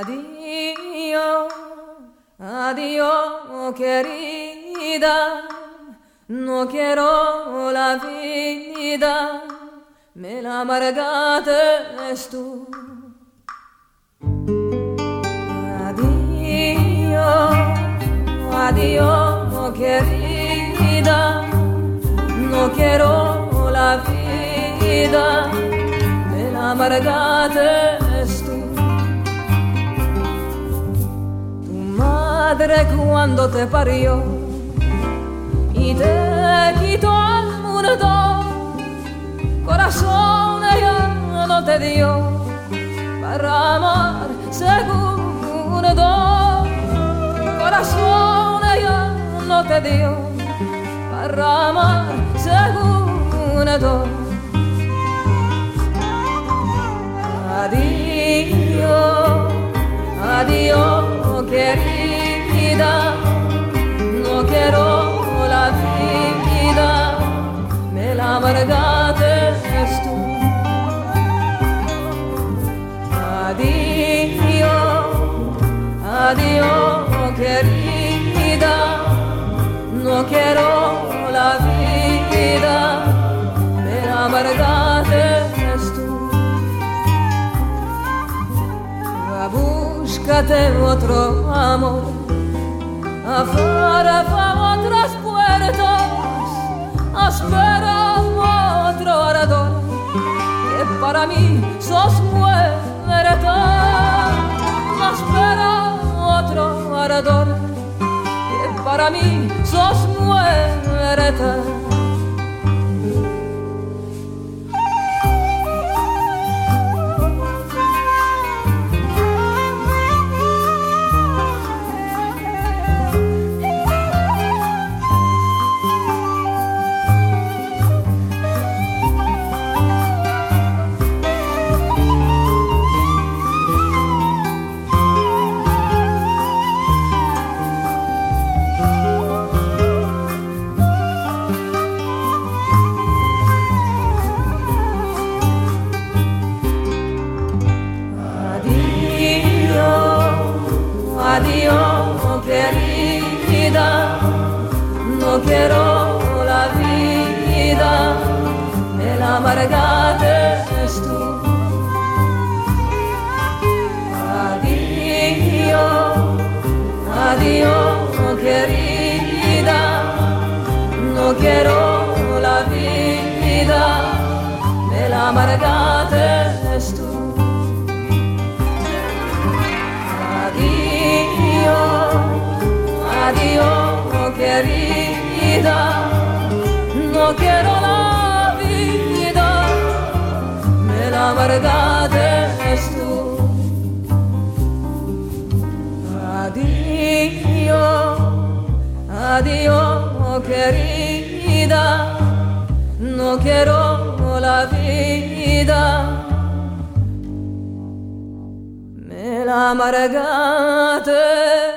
Adiós, adiós, querida, no quiero la vida, me la amargaste tú. Adiós, adiós, querida, no quiero la vida, me la amargaste tú. Tu madre cuando te parió y te quitó al mundo, corazón ella no te dio para amar segundo, corazón ella no te dio para amar segundo. Adiós, adiós, querida, no quiero la vida, me la amargaste tú. Adiós, adiós, querida, no quiero la vida, me la amargaste tú. Búscate otro amor, afuera otras puertas, espera otro ardor, que para mí sos muerta. Espera otro ardor, que para mí sos muerta. Adiós, querida, no quiero la vida, me la amargaste tú. Adiós, adiós, querida, no quiero la vida, me la amargaste tú. Adiós, querida, no quiero la vida, me la amargaste tú. Adiós, adiós, querida, no quiero la vida, me la amargaste.